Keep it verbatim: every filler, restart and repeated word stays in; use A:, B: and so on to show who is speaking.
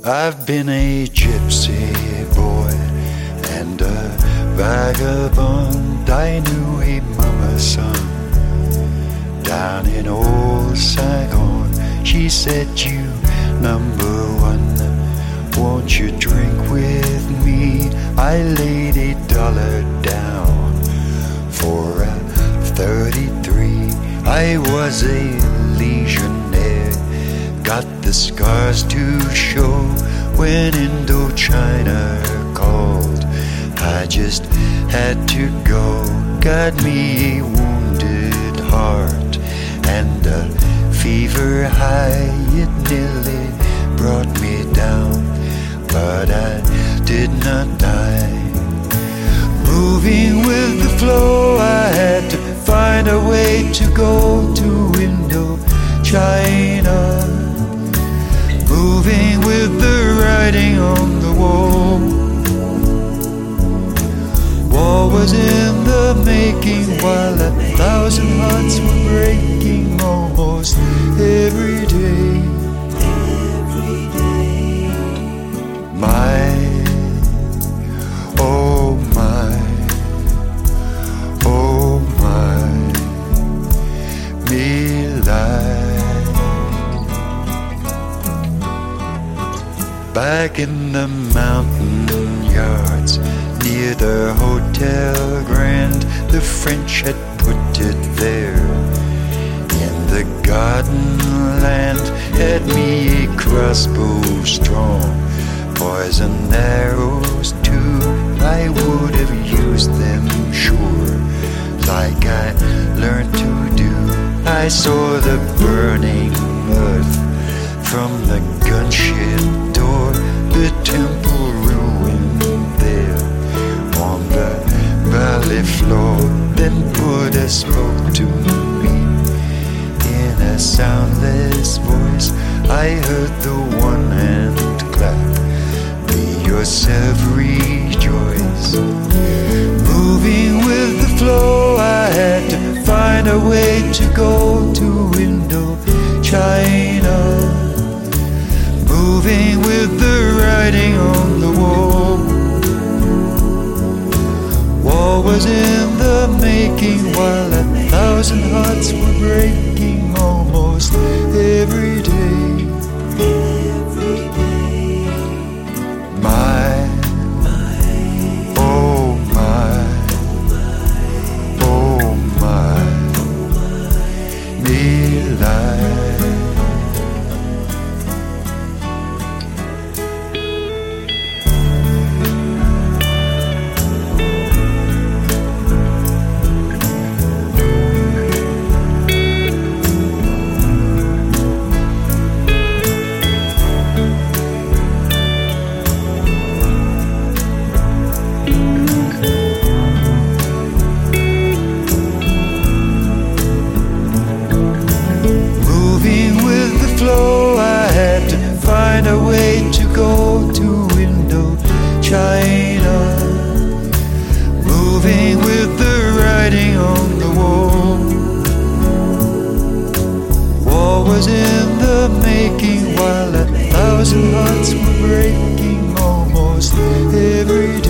A: I've been a gypsy boy and a vagabond. I knew a mama's son down in old Saigon. She said, "You number one, won't you drink with me?" I laid a dollar down for a thirty-three. I was a legionnaire, got the scars to show when Indochina called. I just had to go. Got me a wounded heart and a fever high. It nearly brought me down, but I did not die. Moving with the flow, I had to find a way to go to Indochina. Moving with the writing on the wall. War was in the making while a thousand hearts were breaking almost every day. My, oh my, oh my, me life. Back in the mountain yards near the Hotel Grand, the French had put it there. In the garden land had me a crossbow strong, poison arrows too. I would have used them sure, like I learned to do. I saw the burning earth from the gunship door, the temple ruined there on the valley floor. Then Buddha spoke to me in a soundless voice. I heard the one hand clap, "Be yourself, rejoice." Moving with the flow, I had to find a way to go to Indochina. Moving with the writing on the wall. War was in the making while a thousand hearts were breaking almost every day. My, oh my, oh my, me life. I had to find a way to go to Indochina. Moving with the writing on the wall. War was in the making while a thousand hearts were breaking almost every day.